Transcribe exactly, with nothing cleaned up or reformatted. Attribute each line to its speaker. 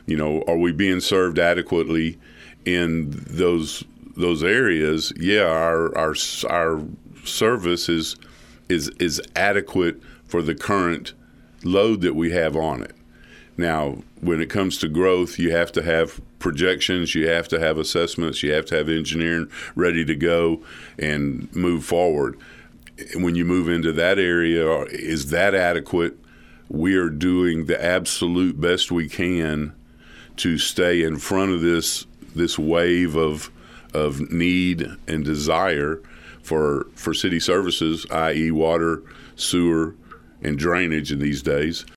Speaker 1: You know, are we being served adequately in those those areas? Yeah, our our our service is is is adequate for the current load that we have on it. Now, when it comes to growth, you have to have projections, you have to have assessments, you have to have engineering ready to go and move forward. When you move into that area, is that adequate? We are doing the absolute best we can to stay in front of this this wave of of need and desire for for city services, that is water, sewer, and drainage in these days.